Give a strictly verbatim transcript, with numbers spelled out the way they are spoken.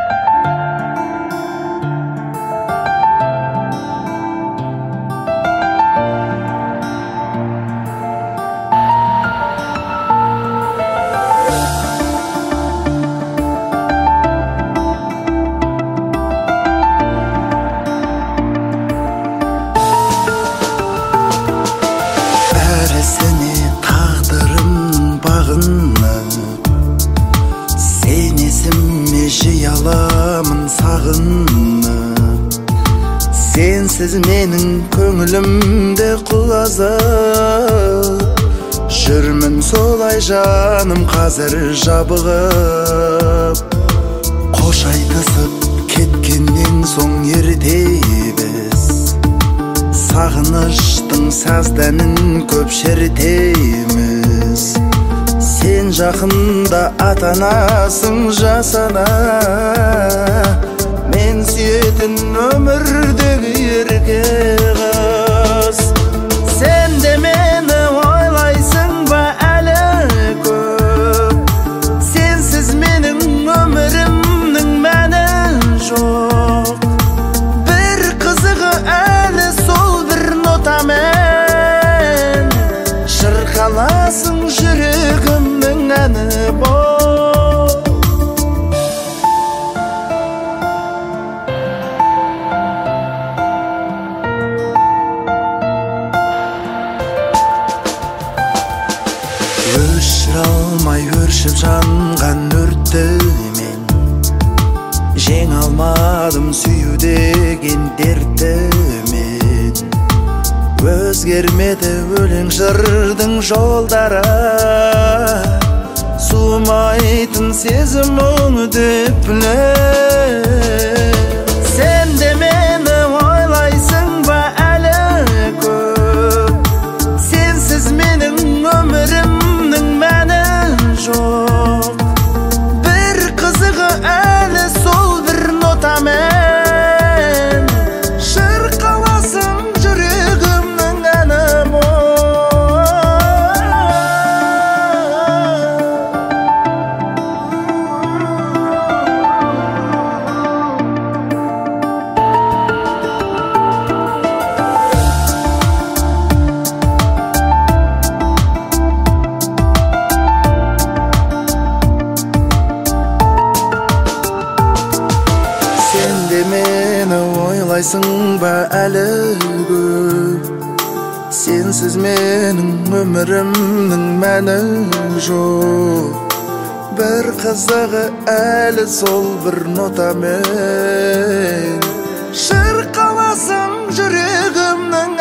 Seni tağdırım bağını Senesiz meşi alamın sağını Sensiz menin köngülümde kulaza Жүрмін солай жаным қазір жабығып Қош айтысып кеткеннен соң ерте біз Сағыныштың саздәнін көп шертеміз Сен жақында атанасың жасана Мен сүйетін өмірдегі ерке қыз Сен де мені ойлайсың ба әлі көп Сенсіз менің өмірімнің мәні жоқ Бір қызығы әлі сол бір нотамен Шырқаласың жүрегімнің әні боп Өшіре алмай өршіп жанған өртті мен Жеңе алмадым сүю деген дертті мен Өзгермеді өлең жырдың жолдары Суымайтын сезім өңді плен Сен де мені ойлайсың ба әлі көп Сенсіз менің өмірімнің мәні жоқ Бір қызығы әлі сол бір нотамен Шырқаласың жүрегімнің әні Мені ойлайсың ба әлі көп Сенсіз менің өмірімнің мәні жоқ Бір қызығы әлі сол бір нотамен Шырқаласың жүрегімнің